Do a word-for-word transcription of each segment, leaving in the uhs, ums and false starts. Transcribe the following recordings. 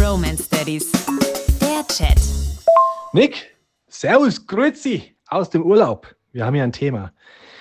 Bromance Daddies. Der Chat. Nick, servus, grüezi aus dem Urlaub. Wir haben hier ein Thema.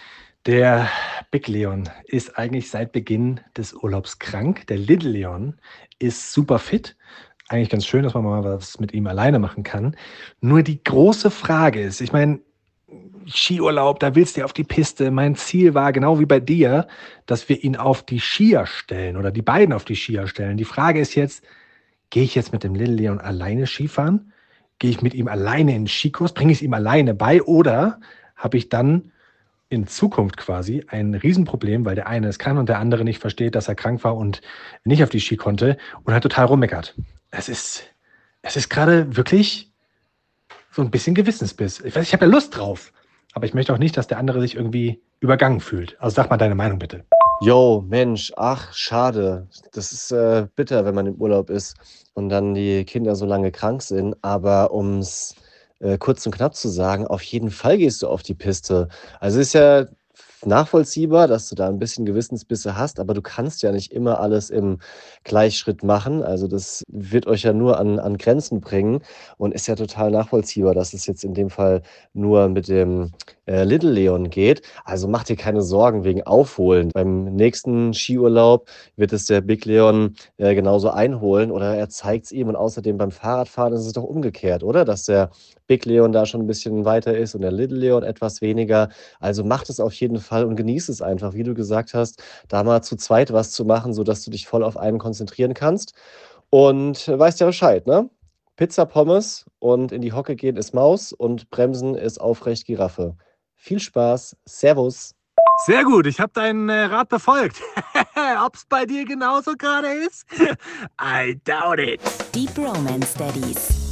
Der Big Leon ist eigentlich seit Beginn des Urlaubs krank. Der Little Leon ist super fit. Eigentlich ganz schön, dass man mal was mit ihm alleine machen kann. Nur die große Frage ist, ich meine, Skiurlaub, da willst du auf die Piste. Mein Ziel war, genau wie bei dir, dass wir ihn auf die Skier stellen oder die beiden auf die Skier stellen. Die Frage ist jetzt, gehe ich jetzt mit dem Little Leon alleine Skifahren? Gehe ich mit ihm alleine in den Skikurs? Bringe ich es ihm alleine bei? Oder habe ich dann in Zukunft quasi ein Riesenproblem, weil der eine es kann und der andere nicht versteht, dass er krank war und nicht auf die Ski konnte und halt total rummeckert. Es ist, es ist gerade wirklich so ein bisschen Gewissensbiss. Ich weiß, ich habe ja Lust drauf, aber ich möchte auch nicht, dass der andere sich irgendwie übergangen fühlt. Also sag mal deine Meinung bitte. Jo, Mensch, ach, schade. Das ist äh, bitter, wenn man im Urlaub ist und dann die Kinder so lange krank sind. Aber um's äh, kurz und knapp zu sagen, auf jeden Fall gehst du auf die Piste. Also ist ja nachvollziehbar, dass du da ein bisschen Gewissensbisse hast, aber du kannst ja nicht immer alles im Gleichschritt machen. Also das wird euch ja nur an, an Grenzen bringen und ist ja total nachvollziehbar, dass es jetzt in dem Fall nur mit dem äh, Little Leon geht. Also mach dir keine Sorgen wegen Aufholen. Beim nächsten Skiurlaub wird es der Big Leon äh, genauso einholen oder er zeigt es ihm und außerdem beim Fahrradfahren ist es doch umgekehrt, oder? Dass der Big Leon da schon ein bisschen weiter ist und der Little Leon etwas weniger. Also macht es auf jeden Fall und genieß es einfach, wie du gesagt hast, da mal zu zweit was zu machen, sodass du dich voll auf einen konzentrieren kannst. Und äh, weißt ja Bescheid, ne? Pizza, Pommes und in die Hocke gehen ist Maus und bremsen ist aufrecht Giraffe. Viel Spaß, Servus. Sehr gut, ich habe deinen äh, Rat befolgt. Ob's bei dir genauso gerade ist? I doubt it. Die Bromance Daddies.